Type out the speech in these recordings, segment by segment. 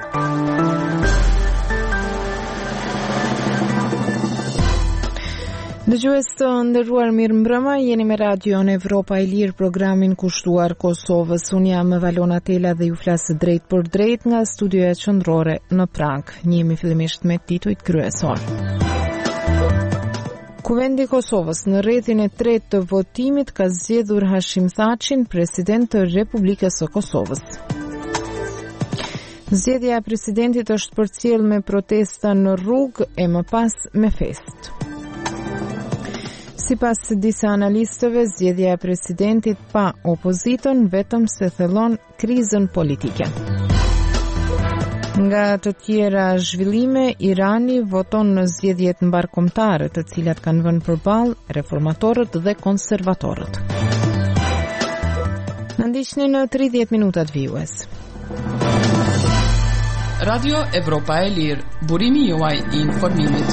Dëgjues të nderuar, mirëmbrëma, jeni me Radio në Evropa e Lirë, programin kushtuar Kosovës. Unë jam Valona Tela dhe ju flasë drejt për drejt nga studioja qendrore në Prag. Njemi fillimisht me titujt kryesor. Kuvendi i Kosovës në rrethin e tretë të votimit ka zgjedhur Hashim Thaqin, president të Republikës së Kosovës. Zgjedhja e presidentit është përcjell me protesta në rrugë e më pas me festë. Sipas disa analistëve, zgjedhja e presidentit pa opozitën vetëm se thellon krizën politike. Nga të tjera zhvillime, Irani voton në zgjedhjet mbarkombëtare, të cilat kanë vënë përballë reformatorët dhe konservatorët. Na ndiqni në 30 minutat vijues. Radio Evropa e Lirë, burimi juaj i informimit.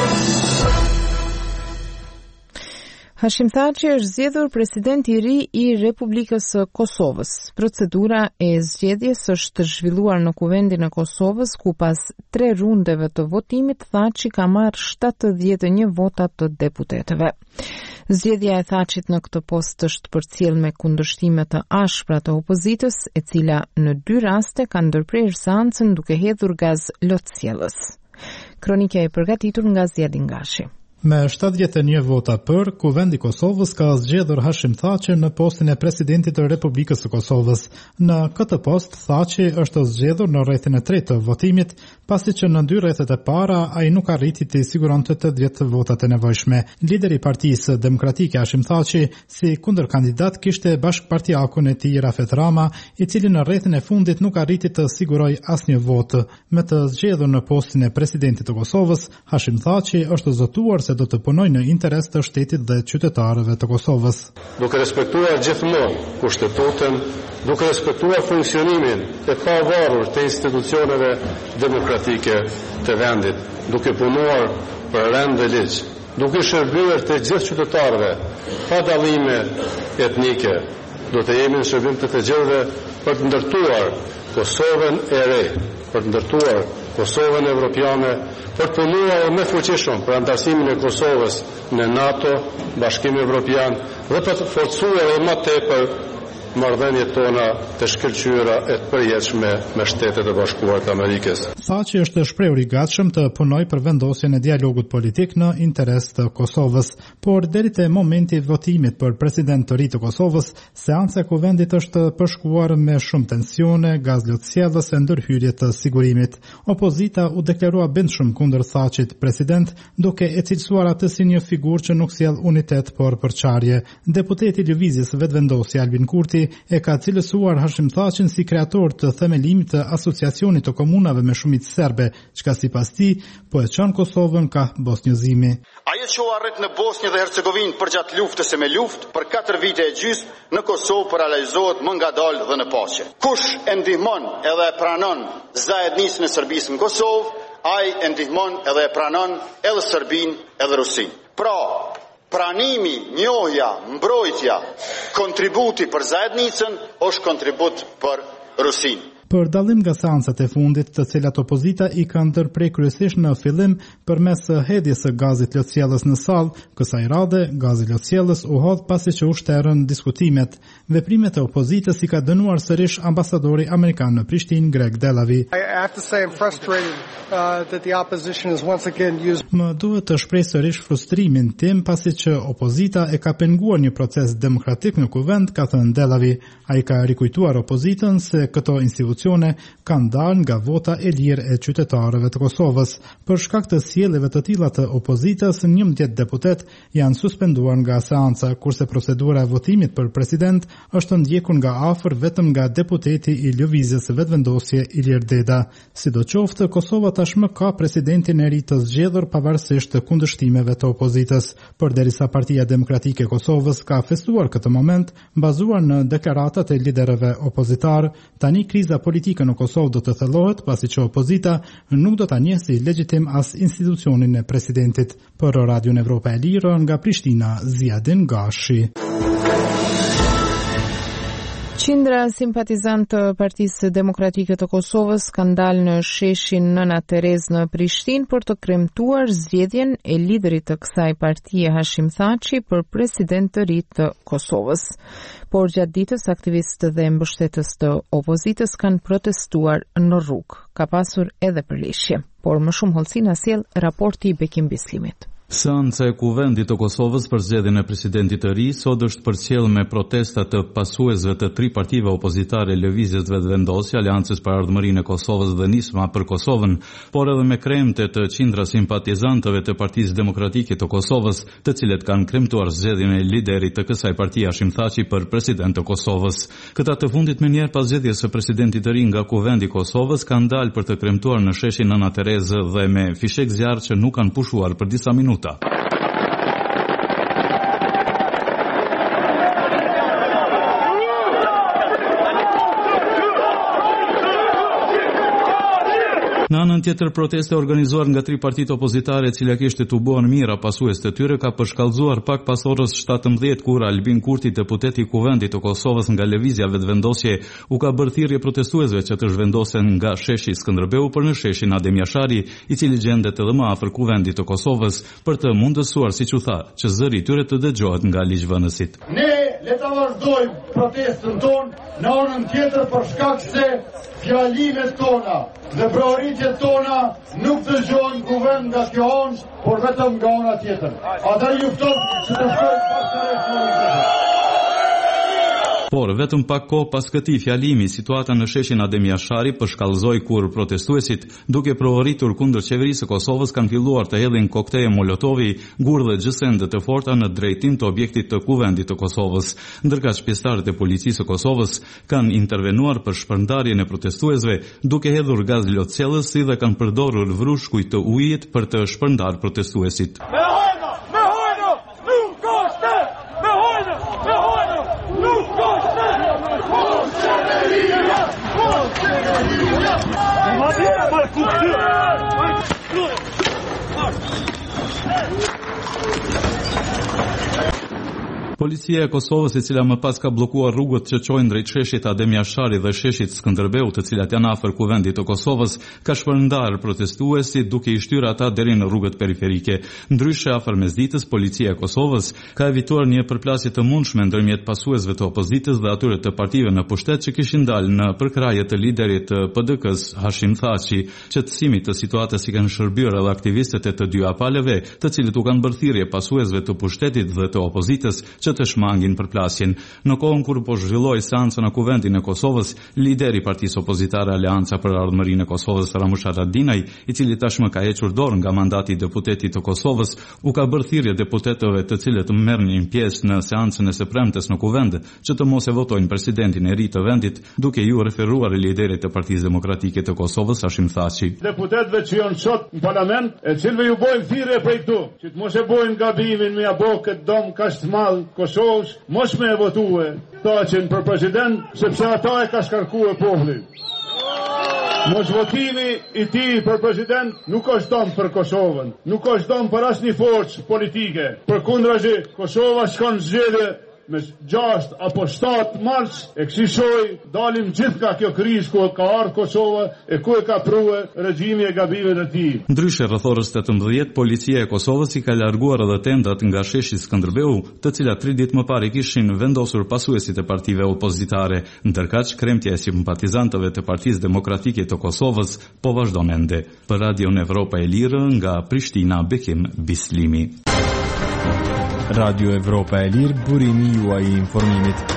Hashim Thaçi është zgjedhur president i ri i Republikës së Kosovës. Procedura e zgjedhjes është zhvilluar në Kuvendin e Kosovës, ku pas 3 rundeve të votimit, Thaçi ka marrë 71 vota të deputetëve. Zgjedhja e Thaçit në këtë post është përcjell me kundërshtime të ashpra të opozitës, e cila në 2 raste ka ndërprerë seancën duke hedhur gaz lotësjellës. Kronika e përgatitur nga Zjedin Gashi. Me 71 vota për, Kuvendi i Kosovës ka zgjedhur Hashim Thaçin në postin e presidentit të Republikës së Kosovës. Në këtë post, Thaçi është zgjedhur në rrethin e tretë të votimit, pasi që në 2 rrethet e para ai nuk arriti të siguronte të 80 votat e nevojshme. Lideri i Partisë Demokratike Hashim Thaçi, si kundërkandidat, kishte bashkëpartiakun e tij Rafet Rama, i cili në rrethin e fundit nuk arriti të sigurojë asnjë votë. Me të zgjedhur në postin e presidentit të Kosovës, Hashim Thaçi është zotuar se do të punoj në interes të shtetit dhe qytetarëve të Kosovës. Duke respektuar gjithmonë kushtetutën, duke respektuar funksionimin e pavarur të institucioneve demokratike të vendit, duke punuar për rend dhe ligj, duke shërbyer të gjithë qytetarëve pa dallime etnike, do të jemi në shërbim të gjithëve për të ndërtuar Kosovën e re, për të ndërtuar Kosovën evropiane, për të punuar me fuqishëm për antarësimin e Kosovës në NATO, Bashkimin Evropian, dhe për të forcuar më tepër marrëdhëniet tona të shkëlqyera e të përjetshme me Shtetet e Bashkuara të Amerikës. Thaçi është shprehur i gatshëm të punojë për vendosjen e dialogut politik në interes të Kosovës, por deri te momenti i votimit për president të ri të Kosovës, seanca e kuvendit është përshkuar me shumë tensione, gazlotësjellës e ndërhyrje të sigurimit. Opozita u deklarua bindshëm kundër Thaçit president, duke e cilësuar atë si një figurë që nuk sjell unitet por përçarje. Deputeti i Lëvizjes Vetëvendosje Albin Kurti e ka cilësuar Hashim Thaçin si kreator të themelimit të asociacionit të komunave me shumicë serbe, çka sipas tij po e çon Kosovën ka bosnjëzimi. Ajo që u arrit në Bosnjë dhe Hercegovinë përgjatë luftës e me luftë për 4 vite e gjysmë në Kosovë po realizohet më ngadalë dhe në paqe. Kush e ndihmon edhe e pranon zajednisën e Serbisë në Kosovë, ai e ndihmon edhe e pranon edhe Serbinë edhe Rusinë. Pra, pranimi, njohja, mbrojtja, kontributi për zajednicën është kontribut për Rusinë. Për dallim nga seancat e fundit, të cilat opozita i kanë ndërprer kryesisht në fillim përmes hedhjes së gazit lotësjellës në sallë, kësaj radhe gazi lotësjellës u hodh pasi që u shterën diskutimet. Veprimet e opozitës i ka dënuar sërish ambasadori amerikan në Prishtinë, Greg Delavi. Më duhet të shpreh sërish frustrimin tim pasi që opozita e ka penguar një proces demokratik në kuvend, ka thënë Delavi. Ai ka rikujtuar opozitën se këto institucione kanë dalë nga vota e lirë e qytetarëve të Kosovës. Për shkak të sjelljeve të tilla të opozitës, 11 deputet janë suspenduar nga seanca, kurse procedura e votimit për president është ndjekur nga afër vetëm nga deputeti i Lëvizjes Vetëvendosje Ilir Deda. Sidoqoftë, Kosova tashmë ka presidentin e ri të zgjedhur pavarësisht të kundërshtimeve të opozitës, përderisa Partia Demokratike e Kosovës ka festuar këtë moment bazuar në deklaratat e liderëve opozitar. Tani kriza politike në Kosovë do të thellohet pasi që opozita nuk do ta njeh si legjitim as institucionin e presidentit. Për Radio Evropa e Lirë nga Prishtina, Zjedin Gashi. Qindra simpatizant të Partisë Demokratike të Kosovës kanë dalë në sheshin Nëna Terez në Prishtinë për të kremtuar zgjedhjen e liderit të kësaj partie Hashim Thaçi për president të ri të Kosovës. Por gjatë ditës aktivistët dhe mbështetës të opozitës kanë protestuar në rrugë. Ka pasur edhe përleshje, por më shumë hollësi na sjell raporti i Bekim Bislimit. Seanca e Kuvendit të Kosovës për zgjedhjen e presidentit të ri sot është përcjell me protesta të pasuesve të tri partive opozitare Lëvizjes Vetëvendosje, Aleancës për Ardhmërinë e Kosovës dhe Nisma për Kosovën, por edhe me kremte të qindra simpatizantëve të Partisë Demokratike të Kosovës, të cilët kanë kremtuar zgjedhjen e liderit të kësaj partie Hashim Thaçi për president të Kosovës. Këta të fundit me njerë pas zgjedhjes së presidentit të ri nga Kuvendi i Kosovës kanë dalë për të kremtuar në sheshin Nëna Terezë dhe me fishek zjarr që nuk kanë pushuar për disa minuta. Në anën tjetër, proteste organizuar nga tri partitë opozitare, e cila kishte tubuar mira pasues të tyre, ka përshkallëzuar pak pas orës 17 kur Albin Kurti, deputeti i Kuvendit të Kosovës nga Lëvizja Vetëvendosje, u ka bërë thirrje protestuesve që të zhvendosen nga sheshi Skënderbeu për në sheshin Adem Jashari, i cili gjendet edhe më afër Kuvendit të Kosovës, për të mundësuar, siç u tha, që zëri i tyre të dëgjohet nga ligjvënësit. Ne le ta vazhdojmë protestën tonë në anën tjetër për shkak se fjalimet tona dhe prioritjet tona nuk dëgjohen kuvend nga kjo anë, por vetëm nga ana tjetër. Ata ju fton që të shkojnë bashkëtarësh. Por vetëm pak kohë pas këtij fjalimi, situata në sheshin Adem Jashari përshkallëzoi kur protestuesit, duke provoritur kundër qeverisë së Kosovës, kanë filluar të hedhin kokteje Molotovi, gur dhe gjësende të forta në drejtim të objektit të Kuvendit të Kosovës, ndërkaq pjesëtarët e policisë së Kosovës kanë intervenuar për shpërndarjen e protestuesve, duke hedhur gaz lotësjellës si dhe kanë përdorur vrushkuj të ujit për të shpërndarë protestuesit. Policia e Kosovës, e cila më pas ka bllokuar rrugët që çojnë drejt sheshit Adem Jashari dhe sheshit Skënderbeu, të cilat janë afër Kuvendit të Kosovës, ka shpërndarë protestuesit duke i shtyrë ata deri në rrugët periferike. Ndryshe, afër mesditës, policia e Kosovës ka evituar një përplasje të mundshme ndërmjet pasuesve të opozitës dhe atyre të partive në pushtet që kishin dalë në përkraje të liderit të PD-s Hashim Thaçi. Qetësimit të situatës i kanë shërbyer edhe aktivistët e të dy apaleve, të cilët u kanë bërë thirrje pasuesve të pushtetit dhe të opozitës që të shmangin përplasjen. Në kohën kur po zhvilloi seanca në Kuvendin e Kosovës, lideri i partisë opozitare Aleanca për Ardhmërinë e Kosovës, Ramush Haradinaj, i cili tashmë ka hequr dorë nga mandati i deputetit të Kosovës, u ka bërë thirrje deputetëve të cilët merrnin pjesë në seancën e së premtes në Kuvend që të mos e votojnë presidentin e ri të vendit, duke ju referuar liderit të Partisë Demokratike të Kosovës, Hashim Thaçi. Deputetëve që janë sot në parlament, e cilëve ju bojnë thirrje prej këtu, që të mos e bojnë gabimin me abo këtë dom kaq të madh Kosovës, mos me e votue Thaçin për president, sepse ata e ka shkarkuar popullin. Mos votimi i tij për president nuk është dom për Kosovën, nuk është dom për asnjë forcë politike. Përkundrazi, Kosova shkon zgjedhje me 6 apo 7 mars, e kësaj dalim gjithë nga kjo krizë ku ka ardhur Kosova e ku e ka prue regjimi e gabimeve të tij. Ndryshe, rreth orës 18, policia e Kosovës i ka larguar edhe tendat nga sheshi Skënderbeu, të cilat 3 ditë më parë kishin vendosur pasuesit e partive opozitare, ndërkaq kremtja e simpatizantëve të Partisë Demokratike të Kosovës po vazhdon ende. Për Radion Evropa e Lirë, nga Prishtina, Bekim Bislimi. Radio Evropa e Lirë, burimi juaj i informimit.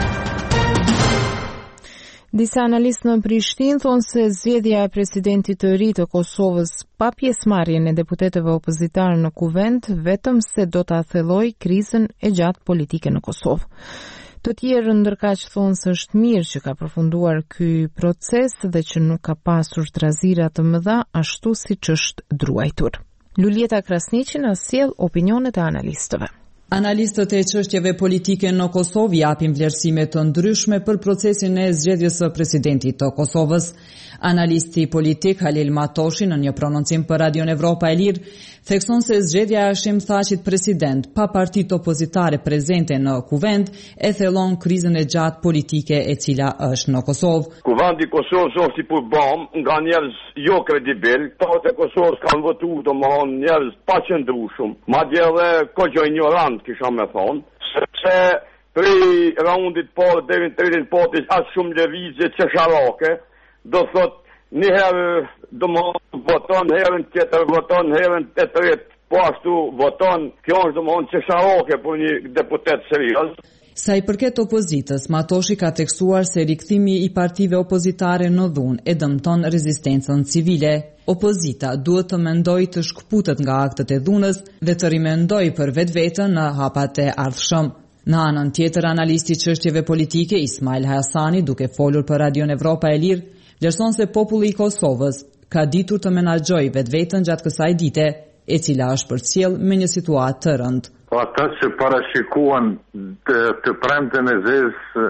Disa analistë në Prishtinë thonë se zgjedhja e presidentit të ri të Kosovës pa pjesëmarrjen e deputetëve opozitar në Kuvend vetëm se do ta thellojë krizën e gjatë politike në Kosovë. Të tjerë ndërkaq thonë se është mirë që ka përfunduar ky proces dhe që nuk ka pasur trazira të mëdha ashtu siç është druajtur. Lulieta Krasniqi na sjell opinionet e analistëve. Analistët e çështjeve politike në Kosovë japin vlerësime të ndryshme për procesin e zgjedhjes së presidentit të Kosovës. Analisti politik Halil Matoshi në një prononcim për Radion Evropa e Lirë thekson se zgjedhja e Hashim Thaqit president pa partitë opozitare prezente në kuvend e thellon krizën e gjatë politike e cila është në Kosovë. Kuvendi i Kosovës është i përbëm nga njerëz jo kredibil. Këta e Kosovës kanë votuar domethënë njerëz pa qëndrueshëm, madje edhe kogjo ignorant kisha me thonë, sepse prej raundit parë deri në tretin parë as shumë lëvizje çesharake. Do thot një herë voton, herën tjetër voton, herën e tretë po ashtu voton. Kjo është domosdoshmë çesharake për një deputet serioz. Sa i përket opozitës, Matoshi ka tekstuar se rikthimi i partive opozitare në dhunë e dëmton rezistencën civile. Opozita duhet të mendojë të shkputet nga aktet e dhunës dhe të rimendojë për vetveten në hapat e ardhshëm. Në anën tjetër, analisti i çështjeve politike Ismail Hasani, duke folur për Radion Evropa e Lirë, vlerëson se populli i Kosovës ka ditur të menaxhojë vetveten gjatë kësaj dite, e cila është përcjell me një situatë të rëndë. Ata që parashikuan të premten e zezë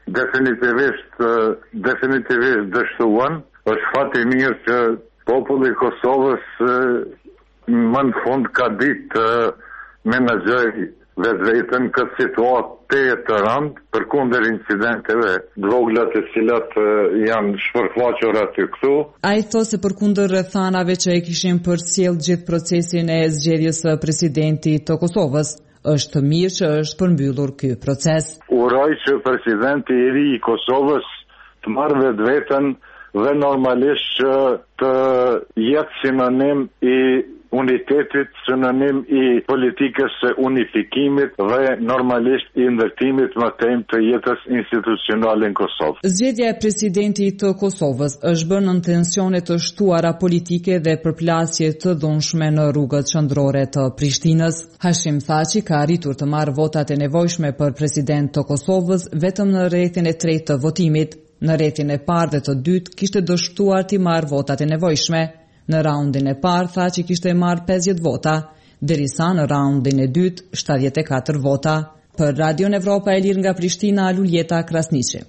definitivisht dështuan, është fat i mirë që populli i Kosovës më në fund ka ditë të menaxhojë vetveten këtë situatë të rëndë përkundër incidenteve vogla të cilat janë shpërfaqur aty këtu. Ai thotë se përkundër rrethanave që e kishin përcjell gjithë procesin e zgjedhjes së presidentit të Kosovës, është mirë që është përmbyllur ky proces. Uroj që presidenti i ri i Kosovës të marrë vetveten dhe normalisht që të jetë sinonim i unitetit, synonim i politikës së unifikimit dhe normalisht i ndërtimit më tem të jetës institucionale në Kosovë. Zgjedhja e presidentit të Kosovës është bërë në tensione të shtuara politike dhe përplasje të dhunshme në rrugët qendrore të Prishtinës. Hashim Thaqi ka arritur të marrë votat e nevojshme për president të Kosovës vetëm në rrethin e tretë të votimit. Në rrethin e parë dhe të dytë kishte dështuar të marrë votat e nevojshme. Në raundin e parë tha që kishte marrë 50 vota, derisa në raundin e dytë 74 vota. Për Radion Evropa e Lirë nga Prishtina, Luljeta Krasniqi.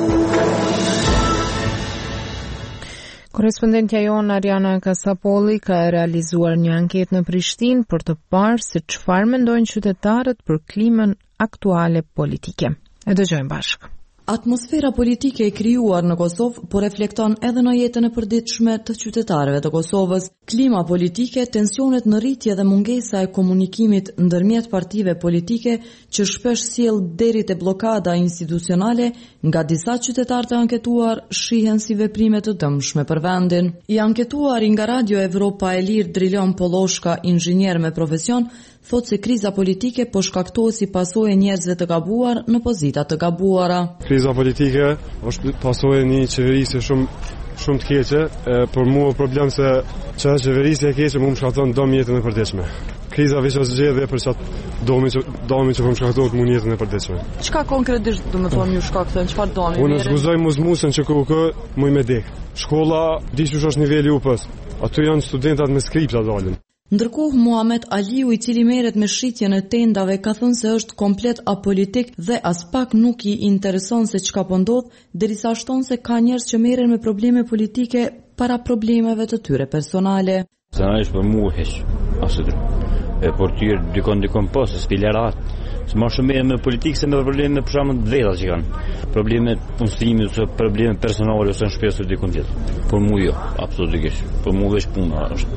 Korespondentja jonë Ariana Kasapolli ka realizuar një anketë në Prishtinë për të parë se çfarë mendojnë qytetarët për klimën aktuale politike. E dëgjojmë bashkë. Atmosfera politike e krijuar në Kosovë po reflekton edhe në jetën e përditshme të qytetarëve të Kosovës. Klima politike, tensionet në rritje dhe mungesa e komunikimit ndërmjet partive politike që shpesh sjell deri te bllokada institucionale nga disa qytetarë të anketuar shihen si veprime të dëmshme për vendin. I anketuari nga Radio Evropa e Lirë Drilon Polloshka, inxhinier me profesion, thotë se kriza politike po shkaktohet si pasojë e njerëzve të gabuar në pozita të gabuara. Kriza politike është pasojë e një qeverisje shumë të keqe, por mua problem se çfarë qeverisje e keqe më shkakton dëm jetën e përditshme. Kriza veç as zgjedhje për çat domi që më shkakton më jetën e përditshme. Çka konkretisht do të thonë ju shkakton, çfarë doni? Unë zguzoj muzmusën që kokë më me dek. Shkolla diçush është niveli UP-s. Aty janë studentat me skripta dalin. Ndërkohë Muhamet Aliu, i cili merret me shitjen e tendave, ka thënë se është komplet apolitik dhe as pak nuk i intereson se çka po ndodh, derisa shton se ka njerëz që merren me probleme politike para problemeve të tyre personale. Personalisht për mua hiç, asgjë. Por ty dikon po se spilerat. Më shumë me politikë se me probleme për shkakun të veta që kanë. Probleme punësimi ose probleme personale ose në shtëpi dikon tjetër. Por mua jo, absolutisht. Por mua veç puna është.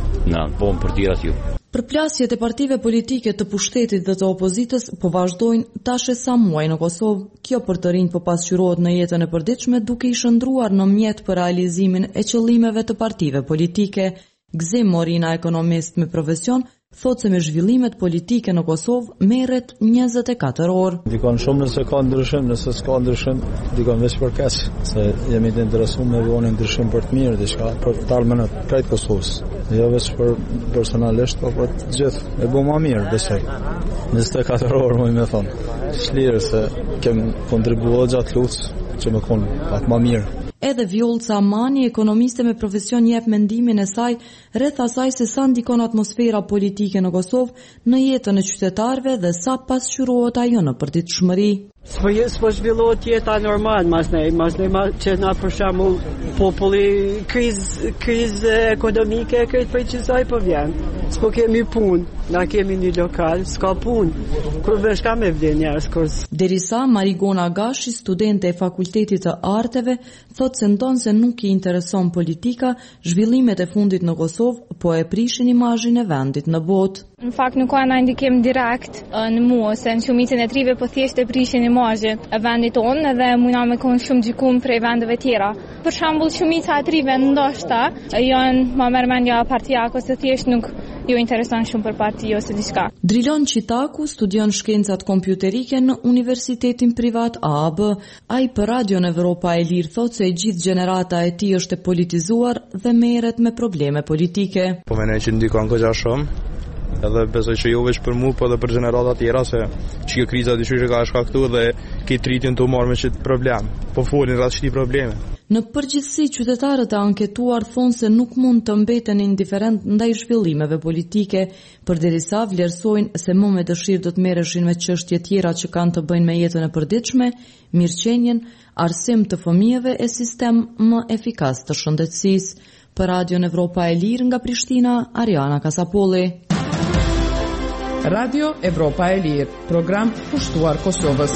Po për tira t'ju. Përplasjet e partive politike të pushtetit dhe të opozitës po vazhdojnë tash e sa muaj në Kosovë. Kjo për të rinj po pasqyrohet në jetën e përditshme duke i shndruar në mjet për realizimin e qëllimeve të partive politike. Gzim Morina, ekonomist me profesion, thotë se me zhvillimet politike në Kosovë merret 24 orë. Dikon shumë nëse ka ndryshim, nëse s'ka ndryshim, dikon veç për keq, se jemi të interesuar me vonin ndryshim për të mirë, diçka për të ardhmen e krejt Kosovës. Jo veç për personalisht, por për të gjithë. E bëu më mirë, besoj. 24 orë më thonë. Shlirë se kem kontribuar gjatë luftës që më kon pak më mirë. Edhe Vjollca Amani, ekonomiste me profesion, jep mendimin e saj rreth asaj se sa ndikon atmosfera politike në Kosovë në jetën e qytetarëve dhe sa pasqyrohet ajo në përditshmëri. S'po zhvillohet jeta normal mas ne që na për shembull populli krizë ekonomike këtë prej çfarë po vjen. S'po kemi punë, na kemi një lokal, s'ka punë. Kur vesh ka me vlen njerëz kurs. Derisa Marigona Gashi, studente e Fakultetit të Arteve, thotë se ndon se nuk I intereson politika, zhvillimet e fundit në Kosovë po e prishin imazhin e vendit në botë. Në fakt nuk ka ndonjë ndikim direkt në mua, se në shumicën e trive po thjesht e prishin imazhin e vendit tonë dhe mundna me kon shumë gjykum prej vendeve tjera. Për shembull, shumica e trive ndoshta janë më mërmendja partia ose thjesht nuk ju intereson shumë për parti ose diçka. Drilon Qitaku studion shkencat kompjuterike në Universitetin Privat AAB. Ai për Radion Evropa e Lirë thotë se gjithë gjenerata e tij është e politizuar dhe merret me probleme politike. Po mendoj që ndikon goxha shumë. Edhe besoj që jo veç për mua, po edhe për gjenerata tjera, se që kriza dyshyshe ka shkaktuar dhe këtë rritin të marrë me qëtë problem. Po folin rreth çti probleme. Në përgjithësi, qytetarët e anketuar thonë se nuk mund të mbeten indiferent ndaj zhvillimeve politike, përderisa vlerësojnë se më me dëshirë do të merreshin me çështje tjera që kanë të bëjnë me jetën e përditshme, mirëqenjen, arsim të fëmijëve e sistem më efikas të shëndetësisë. Për Radion Evropa e Lirë nga Prishtina, Ariana Kasapolli. Radio Evropa e Lirë, program pushtuar Kosovës.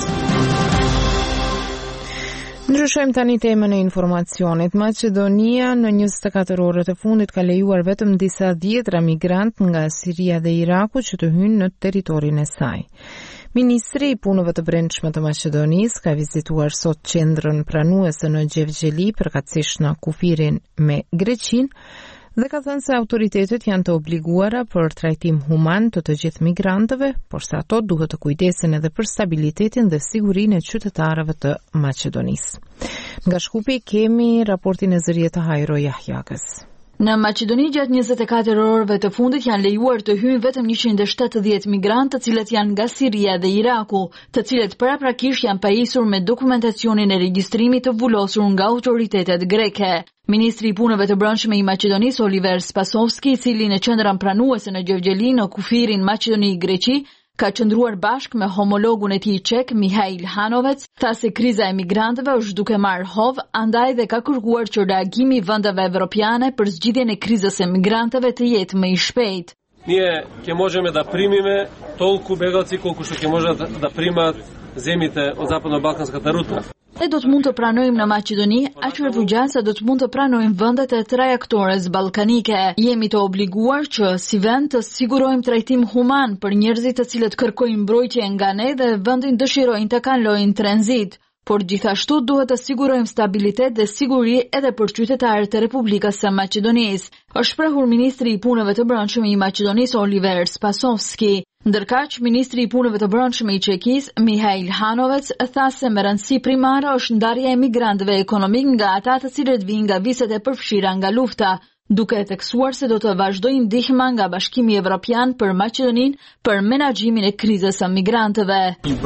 Ndryshojmë tani temën e informacionit. Maqedonia në 24 orët e fundit ka lejuar vetëm disa dhjetra migrantë nga Siria dhe Iraku që të hyjnë në territorin e saj. Ministri I punëve të brendshme të Maqedonisë ka vizituar sot qendrën pranuese në Gjevgjeli, përkatësisht në kufirin me Greqinë, dhe ka thënë se autoritetet janë të obliguara për trajtim human të gjithë migrantëve, por se ato duhet të kujdesen edhe për stabilitetin dhe sigurinë e qytetarëve të Maqedonisë. Nga Shkupi kemi raportin e zërie të Hajro Jahjakës. Në Maqedoni gjatë 24 orëve të fundit janë lejuar të hyjnë vetëm 170 migrantë, të cilët janë nga Siria dhe Iraku, të cilët paraprakisht janë pajisur me dokumentacionin e regjistrimit të vulosur nga autoritetet greke. Ministri I punëve të brendshme I Maqedonisë Oliver Spasovski, I cili në qendrën pranuese në Gjevgjeli në kufirin Maqedoni-Greqi, ka qëndruar bashk me homologun e tij çek Mihail Hanovec, tha se kriza e migrantëve është duke marrë hov, andaj dhe ka kërkuar që reagimi I vendeve evropiane për zgjidhjen e krizës së migrantëve të jetë më I shpejtë. Ние ќе можеме да примиме толку бегалци колку што ќе можат да примат земите од западно-балканската рута. Ne do të mund të pranojmë në Maqedoni aq refugjat sa do të mund të pranojmë vendet e trajektores ballkanike. Jemi të obliguar që si vend të sigurojmë trajtim human për njerëzit të cilët kërkojnë mbrojtje nga ne dhe vendin dëshirojnë të kalojnë tranzit. Por gjithashtu duhet të sigurojmë stabilitet dhe siguri edhe për qytetarët e Republikës së Maqedonisë, është shprehur ministri I punëve të brendshme I Maqedonisë Oliver Spasovski. Ndërkaq, ministri I punëve të brendshme I Çekisë Mihail Hanovec tha se me rëndësi primare është ndarja e migrantëve ekonomik nga ata të cilët vijnë nga viset e përfshira nga lufta, duke theksuar se do të vazhdojë ndihma nga Bashkimi Evropian për Maqedoninë për menaxhimin e krizës së migrantëve.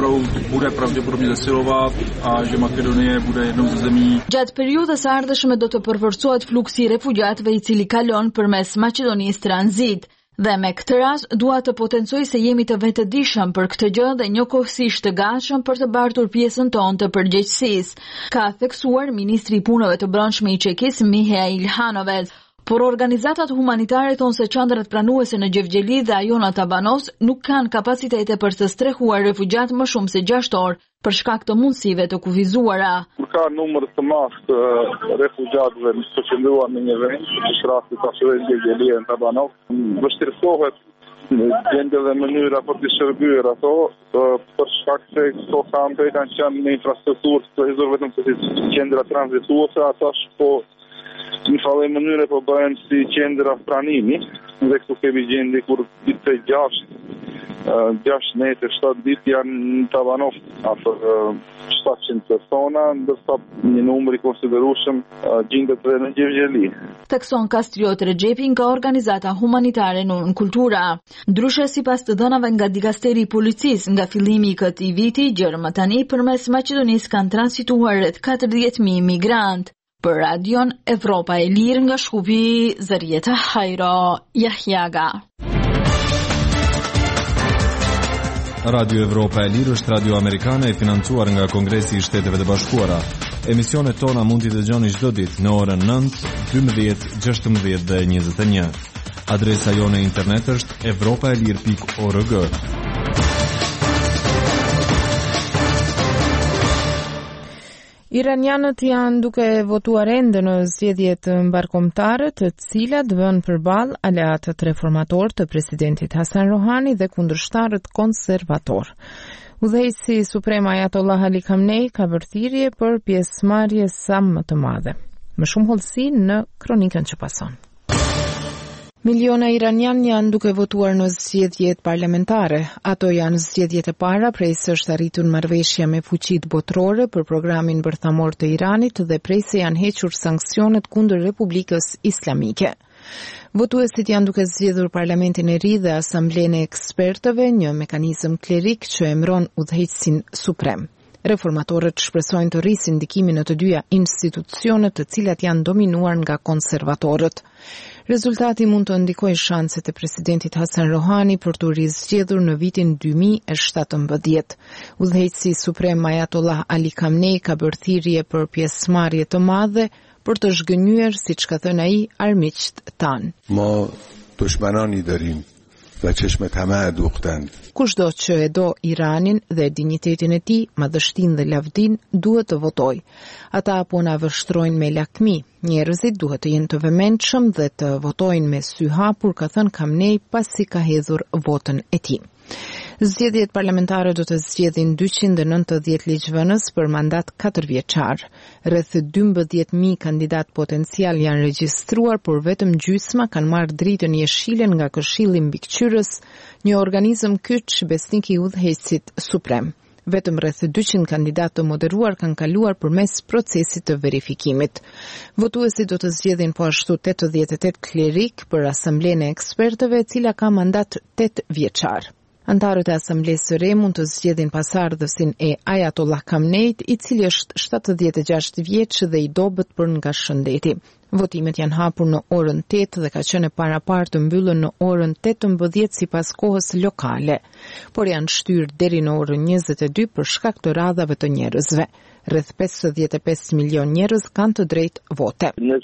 Gjatë periudhës së ardhshme do të përforcohet fluksi I refugjatëve I cili kalon përmes Maqedonisë tranzit. Dhe me këtë rast dua të potencoj se jemi të vetëdijshëm për këtë gjë dhe njëkohësisht të gatshëm për të bartur pjesën tonë të përgjegjësisë, ka theksuar ministri I punëve të brendshme I Çekisë Mihail Hanovec. Por organizatat humanitare thonë se qendrat pranuese në Gjevgjeli dhe ajo në Tabanos nuk kanë kapacitete për të strehuar refugjat më shumë se 6 orë për shkak të mundësive të kufizuara. Ka numër të madh të refugjatëve të qëndruar në një vend, siç rasti pasojë Gjevgjeli në Tabanos, vështirësohet gjendja dhe mënyra për të shërbyer ato, për shkak se këto kampe kanë qenë në infrastrukturë të hizur vetëm si qendra tranzituese, ata po në fallë mënyre po bëhen si qendra pranimi, dhe këtu kemi gjendje kur ditë 6 nete, 7 ditë janë në Tavanov, afër 700 persona, ndërsa një numër I konsiderueshëm gjendet edhe në Gjevgjeli. Thekson Kastriot Rexhepi nga organizata humanitare në Kultura. Ndryshe sipas të dhënave nga dikasteri I policisë, nga fillimi I këtij viti, gjërmë tani përmes Maqedonisë kanë transituar rreth 40.000 migrantë. Për Radion Evropa e Lirë nga Shkupi, Zarieta Hajro Jahjaga. Radio Evropa e Lirë është radio amerikane e financuar nga Kongresi i Shteteve të Bashkuara. Emisionet tona mund t'i dëgjoni çdo ditë në orën 9, 12, 16 dhe 21. Adresa jone internet është evropaelir.org. Iranianët janë duke votuar ende në zgjedhjet mbarkombëtare, të cilat vënë përballë aleatët reformator të presidentit Hasan Rohani dhe kundërshtarët konservator. Udhëheqësi suprem Ayatollah Ali Khamenei ka bërë thirrje për pjesëmarrje sa më të madhe. Më shumë hollësi në kronikën që pason. Miliona iranian janë duke votuar në zgjedhjet parlamentare. Ato janë zgjedhjet e para prej se është arritur marrëveshja me fuqitë botërore për programin bërthamor të Iranit dhe prej se janë hequr sanksionet kundër Republikës Islamike. Votuesit janë duke zgjedhur parlamentin e ri dhe asamblenë e ekspertëve, një mekanizëm klerik që emëron udhëheqësin suprem. Reformatorët shpresojnë të rrisin ndikimin në të dyja institucionet, të cilat janë dominuar nga konservatorët. Rezultati mund të ndikojë shanset e presidentit Hasan Rohani për të rizgjedhur në vitin 2017. Udhëheqësi suprem Ayatollah Ali Khamenei ka bërë thirrje për pjesëmarrje të madhe për të zhgënjur, siç ka thënë ai, armiqt tan. Ma dushmanani darim و چشم طمع دوختند. Kushdo që e do Iranin dhe dinjitetin e tij, madhështinë dhe lavdin, duhet të votojë. Ata po na vështrojnë me lakmi. Njerëzit duhet të jenë të vëmendshëm dhe të votojnë me sy hapur, ka thënë Khamenei pasi ka hedhur votën e tij. Zgjedhjet parlamentare do të zgjedhin 290 ligjvënës për mandat 4 vjeçar. Rreth 12.000 kandidat potencial janë regjistruar, por vetëm gjysma kanë marrë dritën jeshile nga Këshilli Mbikëqyrës, një organizëm kyç besnik i udhëheqësit suprem. Vetëm rreth 200 kandidatë të moderuar kanë kaluar përmes procesit të verifikimit. Votuesit do të zgjedhin po ashtu 88 klerik për asamblenë e ekspertëve, e cila ka mandat 8 vjeçar. Antarët e asamblesë së re mund të zgjedhin pasardhësin e Ayatollah Khameneit, i cili është 76 vjeç dhe i dobët për nga shëndeti. Votimet janë hapur në orën 8 dhe ka qenë parapar të mbyllën në orën 18 sipas kohës lokale, por janë shtyrë deri në orën 22 për shkak të radhave të njerëzve. Rreth 55 milion njerëz kanë të drejtë vote.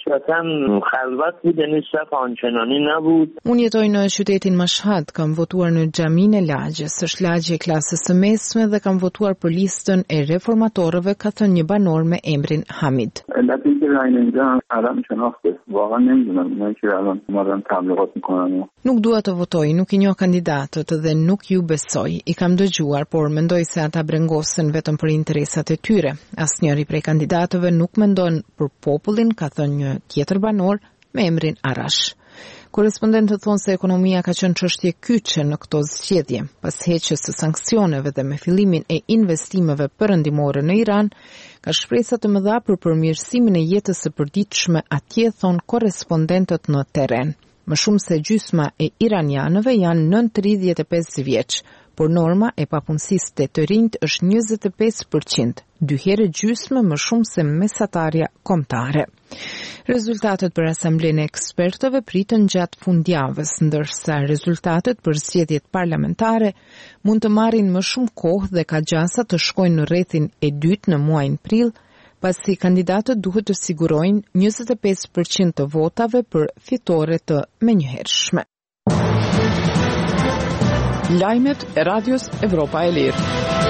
Unë jetoj në qytetin Mashhad, kam votuar në xhamin e lagjes, është lagje e klasës së mesme dhe kam votuar për listën e reformatorëve, ka thënë një banor me emrin Hamid. Nuk dua të votoj, nuk i njoh kandidatët dhe nuk ju besoj. I kam dëgjuar, por mendoj se ata brengosen vetëm për interesat e tyre. Asnjëri prej kandidatëve nuk mendon për popullin, ka thënë një tjetër banor me emrin Arash. Korespondentët thonë se ekonomia ka qenë çështje kyçe në këto zgjedhje. Pas heqjes së sanksioneve dhe me fillimin e investimeve perëndimore në Iran, ka shpresa të mëdha për përmirësimin e jetës së përditshme atje, thonë korespondentët në terren. Më shumë se gjysma e iranianëve janë nën 35 vjeç, por norma e papunësisë të të rinjt është 25%, 2 herë gjysmë më shumë se mesatarja kombëtare. Rezultatet për asamblenë e ekspertëve priten gjatë fundjavës, ndërsa rezultatet për zgjedhjet parlamentare mund të marrin më shumë kohë dhe ka gjasa të shkojnë në rrethin e dytë në muajin prill, pasi kandidatët duhet të sigurojnë 25% të votave për fitore të menjëhershme. Lajmet e Radios Evropa e Lirë.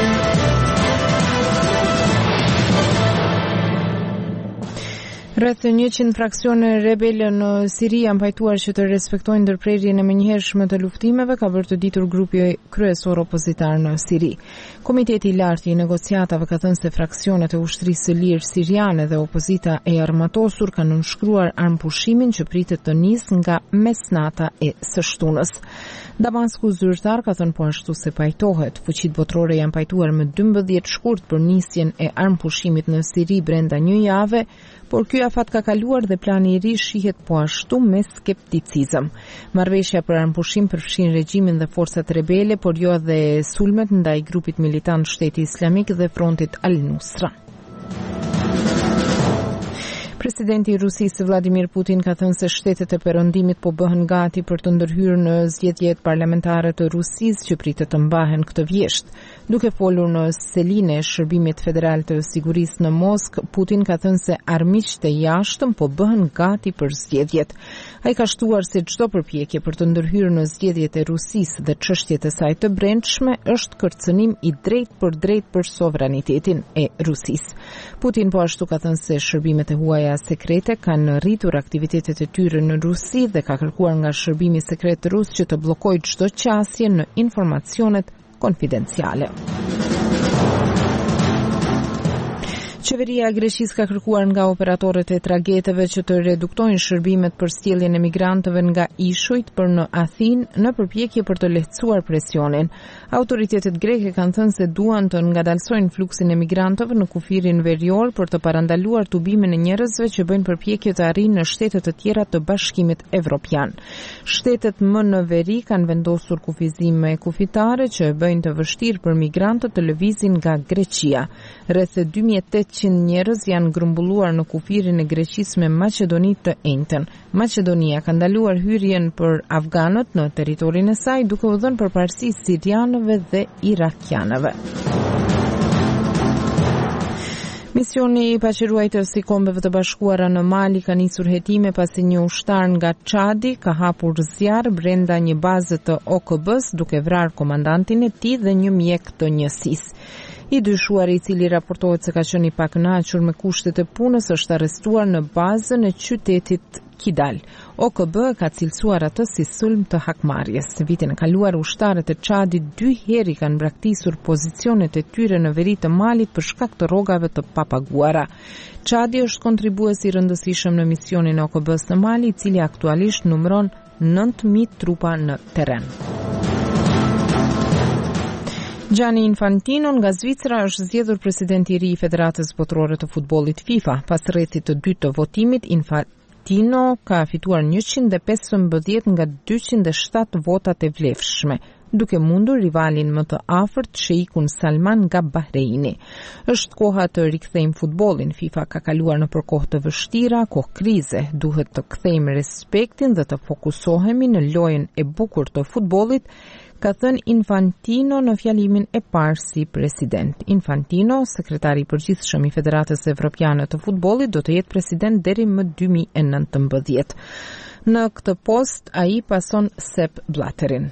Rreth 100 fraksione rebele në Siri janë pajtuar që të respektojnë ndërprerjen e menjëhershme të luftimeve, ka bërë të ditur grupi kryesor opozitar në Siri. Komiteti i lartë i negociatave ka thënë se fraksionet e ushtrisë së lirë siriane dhe opozita e armatosur kanë nënshkruar armpushimin që pritet të nisë nga mesnata e së shtunës. Damasku zyrtar ka thënë po ashtu se pajtohet. Fuqitë botërore janë pajtuar më 12 shkurt për nisjen e armpushimit në Siri brenda një jave, por ky afat ka kaluar dhe plani i ri shihet po ashtu me skepticizëm. Marrëveshja për armpushim përfshin regjimin dhe forcat rebele, por jo edhe sulmet ndaj grupit militant Shteti Islamik dhe frontit Al-Nusra. Presidenti i Rusisë Vladimir Putin ka thënë se shtetet e perëndimit po bëhen gati për të ndërhyrë në zgjedhjet parlamentare të Rusisë që pritet të mbahen këtë vjesht. Duke folur në Seline e Shërbimit Federal të Sigurisë në Moskë, Putin ka thënë se armiqtë e jashtëm po bëhen gati për zgjedhjet. Ai ka shtuar se çdo përpjekje për të ndërhyrë në zgjedhjet e Rusisë dhe çështjet e saj të brendshme është kërcënim i drejt për sovranitetin e Rusisë. Putin po ashtu ka thënë se shërbimet e huaja sekrete kanë rritur aktivitetet e tyre në Rusi dhe ka kërkuar nga shërbimi sekret rus që të bllokojë çdo qasje në informacionet konfidenciale. Qeveria e Greqisë ka kërkuar nga operatorët e tragjeteve që të reduktojnë shërbimet për sjelljen e migrantëve nga ishujt për në Athinë në përpjekje për të lehtësuar presionin. Autoritetet greke kanë thënë se duan të ngadalsojnë fluksin e migrantëve në kufirin verior për të parandaluar tubimin e njerëzve që bëjnë përpjekje të arrijnë në shtete të tjera të Bashkimit Evropian. Shtetet më në veri kanë vendosur kufizime kufitare që e bëjnë të vështirë për migrantët të lëvizin nga Greqia. Rreth 2800 njerëz janë grumbulluar në kufirin e Greqisë me Maqedoni të enjtën. Maqedonia ka ndaluar hyrjen për afganët në territorin e saj duke u dhënë përparësi sirianëve dhe irakianëve. Misioni i paqëruajtës i Kombeve të Bashkuara në Mali ka nisur hetime pasi një ushtar nga Çadi ka hapur zjarr brenda një baze të OKB-s duke vrarë komandantin e tij dhe një mjek të njësisë. I dyshuari, i cili raportohet se ka qenë i pakënaqur me kushtet e punës, është arrestuar në bazën e qytetit Kidal. OKB ka cilësuar atë si sulm të hakmarrjes. Vitin e kaluar ushtarët e Çadit 2 herë kanë braktisur pozicionet e tyre në veri të Malit për shkak të rrogave të papaguara. Çadi është kontribues i rëndësishëm në misionin e OKB-s në Mali, i cili aktualisht numëron 9000 trupa në terren. Gianni Infantino nga Zvicra është zgjedhur presidenti i ri i Federatës Botërore të Futbollit FIFA. Pas rrethit të dytë të votimit, Infantino ka fituar 115 nga 207 votat e vlefshme, duke mundur rivalin më të afërt sheikun Salman nga Bahreini. Është koha të rikthejmë futbollin. FIFA ka kaluar në kohë të vështira, kohë krize. Duhet të kthejmë respektin dhe të fokusohemi në lojën e bukur të futbollit, ka thënë Infantino në fjalimin e parë si president. Infantino, sekretari i përgjithshëm i Federatës Evropiane të Futbollit, do të jetë president deri më 2019. Në këtë post ai pason Sepp Blatterin.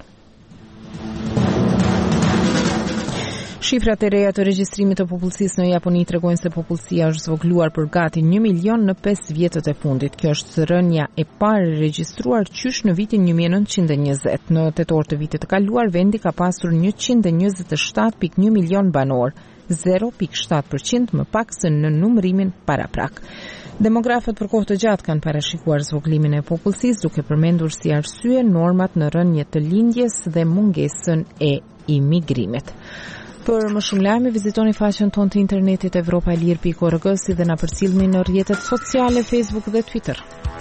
Shifrat e reja të regjistrimit të popullsisë në Japoni tregojnë se popullsia është zvogluar për gati 1 milion në 5 vjetët e fundit. Kjo është rënja e parë regjistruar qysh në vitin 1920. Në tetor të vitit të kaluar, vendi ka pasur 127.1 milion banor, 0.7% më pak se në numërimin paraprak. Demografët për kohë të gjatë kanë parashikuar zvogëlimin e popullsisë, duke përmendur si arsye normat në rënje të lindjes dhe mungesën e imigrimit. Për më shumë lajme, vizitoni faqen tonë të internetit europaelir.org, si dhe na përcjellni në rrjetet sociale Facebook dhe Twitter.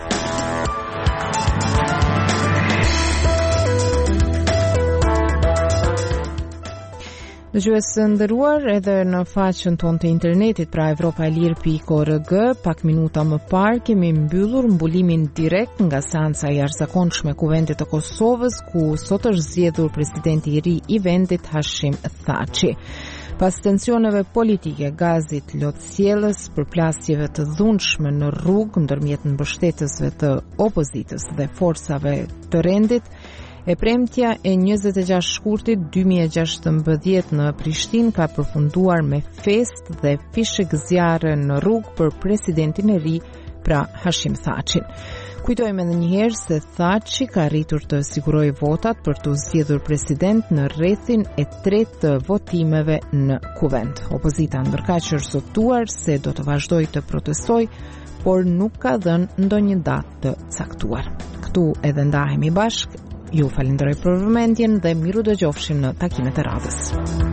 Dëgjues nderuar, edhe në faqen tonë të internetit, pra europaelir.org, pak minuta më parë kemi mbyllur mbulimin direkt nga seanca e jashtëzakonshme e Kuvendit të Kosovës, ku sot është zgjedhur presidenti i ri i vendit Hashim Thaçi. Pas tensioneve politike, gazit, lotësjellës, përplasjeve të dhunshme në rrugë ndërmjet mbështetësve të opozitës dhe forcave të rendit, e premtja e 26 shkurtit 2016 në Prishtinë ka përfunduar me fest dhe fishek zjarre në rrugë për presidentin e ri, pra Hashim Thaçin. Kujtojmë edhe një herë se Thaçi ka arritur të sigurojë votat për të zgjedhur president në rrethin e 3 të votimeve në Kuvend. Opozita ndërkaq është zotuar se do të vazhdojë të protestojë, por nuk ka dhënë ndonjë datë të caktuar. Këtu edhe ndahemi bashkë. Ju falenderoj për vëmendjen dhe miru dëgjofshim në takimet e radhës.